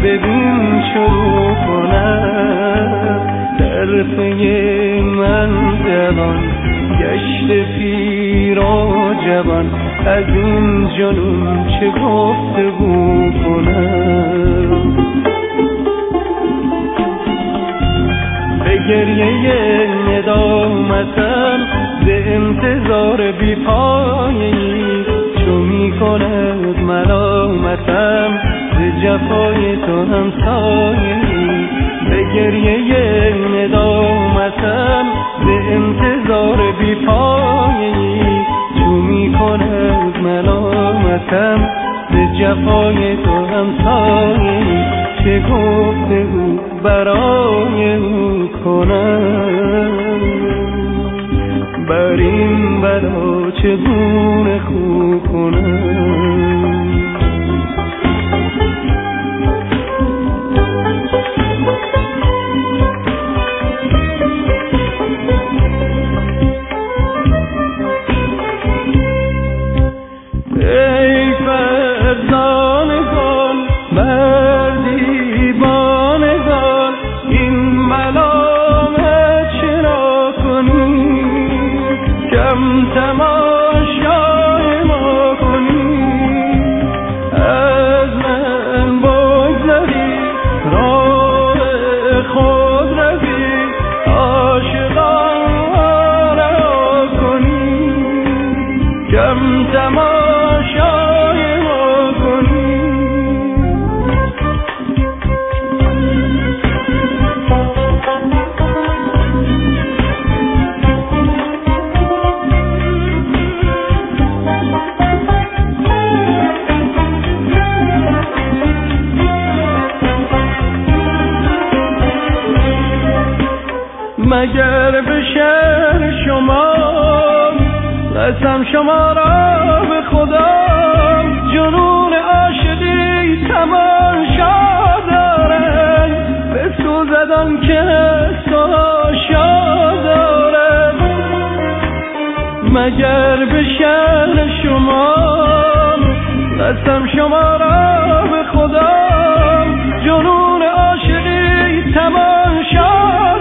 ببین شروع کنم. در پی من دوان گشت پیر و جوان، از این جنون چه گفتگو کنم. به گریه ندامتم به انتظار بی پایه‌ای، چو می کند ملامتم به جفای تو همسایه‌ای. به گریه ندامتم به انتظار بی پایه‌ای، چو می کند ملامتم به جفای تو همسایه‌ای. چه گفتگو برای او کنم، بر این بلا چگونه خو کنم. ای فرزانگان مردی بانگان، این ملامت چرا کنید، کم تماشای ما کنید. از من بگذرید راه خود روید، عاشقان را کنید، کم تماشای ما کنید. مگر به شهر شما قسم شما را به خدا، جنون عاشقی تماشا دارد، بسوزد آن که ساشا دارد. مگر به شهر شما قسم شما را به خدا، جنون عاشقی تماشا